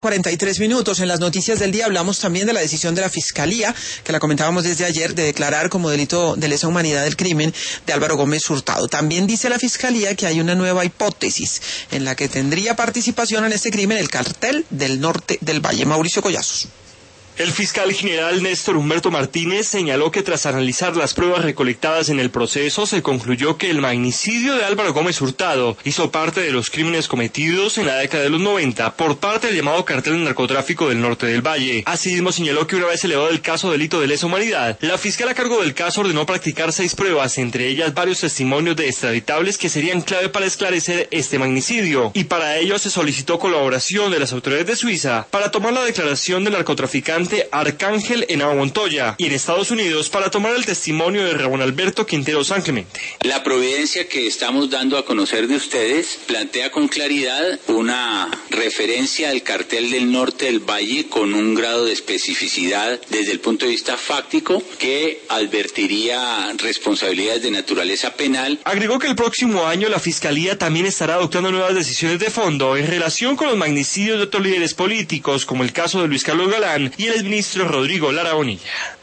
43 minutos. En las noticias del día hablamos también de la decisión de la Fiscalía, que la comentábamos desde ayer, de declarar como delito de lesa humanidad el crimen de Álvaro Gómez Hurtado. También dice la Fiscalía que hay una nueva hipótesis en la que tendría participación en este crimen el Cartel del Norte del Valle. Mauricio Collazos. El fiscal general Néstor Humberto Martínez señaló que tras analizar las pruebas recolectadas en el proceso se concluyó que el magnicidio de Álvaro Gómez Hurtado hizo parte de los crímenes cometidos en la década de los 90 por parte del llamado cartel del narcotráfico del Norte del Valle. Asimismo señaló que una vez elevado el caso delito de lesa humanidad, la fiscal a cargo del caso ordenó practicar 6 pruebas, entre ellas varios testimonios de extraditables que serían clave para esclarecer este magnicidio, y para ello se solicitó colaboración de las autoridades de Suiza para tomar la declaración del narcotraficante Arcángel Henao Montoya, y en Estados Unidos para tomar el testimonio de Ramón Alberto Quintero San Clemente. La providencia que estamos dando a conocer de ustedes plantea con claridad una referencia al cartel del Norte del Valle con un grado de especificidad desde el punto de vista fáctico que advertiría responsabilidades de naturaleza penal. Agregó que el próximo año la Fiscalía también estará adoptando nuevas decisiones de fondo en relación con los magnicidios de otros líderes políticos, como el caso de Luis Carlos Galán y el exministro Rodrigo Lara Bonilla.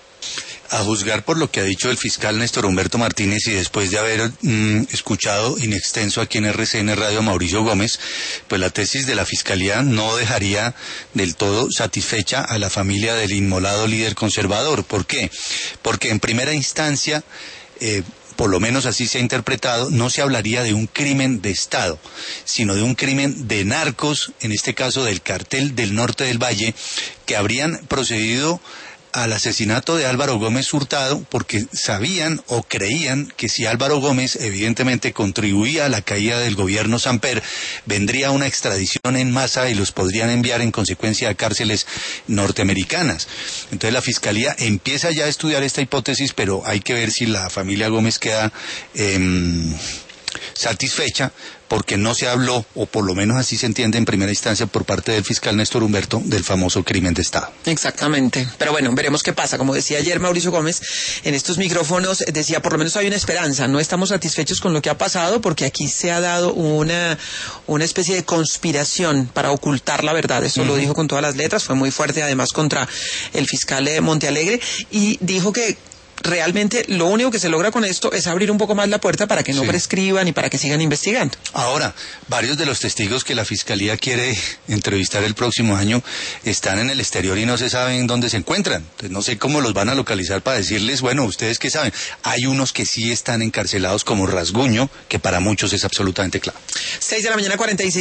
A juzgar por lo que ha dicho el fiscal Néstor Humberto Martínez y después de haber escuchado in extenso aquí en RCN Radio a Mauricio Gómez, pues la tesis de la Fiscalía no dejaría del todo satisfecha a la familia del inmolado líder conservador. ¿Por qué? Porque en primera instancia, por lo menos así se ha interpretado, no se hablaría de un crimen de Estado, sino de un crimen de narcos, en este caso del Cartel del Norte del Valle, que habrían procedido al asesinato de Álvaro Gómez Hurtado porque sabían o creían que si Álvaro Gómez evidentemente contribuía a la caída del gobierno Samper, vendría una extradición en masa y los podrían enviar en consecuencia a cárceles norteamericanas. Entonces la Fiscalía empieza ya a estudiar esta hipótesis, pero hay que ver si la familia Gómez queda satisfecha, porque no se habló, o por lo menos así se entiende en primera instancia por parte del fiscal Néstor Humberto, del famoso crimen de Estado. Exactamente, pero bueno, veremos qué pasa. Como decía ayer Mauricio Gómez, en estos micrófonos decía, por lo menos hay una esperanza, no estamos satisfechos con lo que ha pasado, porque aquí se ha dado una especie de conspiración para ocultar la verdad, eso lo dijo con todas las letras, fue muy fuerte además contra el fiscal Montealegre, y dijo que realmente lo único que se logra con esto es abrir un poco más la puerta para que no prescriban y para que sigan investigando. Ahora, varios de los testigos que la Fiscalía quiere entrevistar el próximo año están en el exterior y no se saben dónde se encuentran. Entonces, no sé cómo los van a localizar para decirles, bueno, ¿ustedes qué saben? Hay unos que sí están encarcelados como Rasguño, que para muchos es absolutamente claro. 6 de la mañana, 46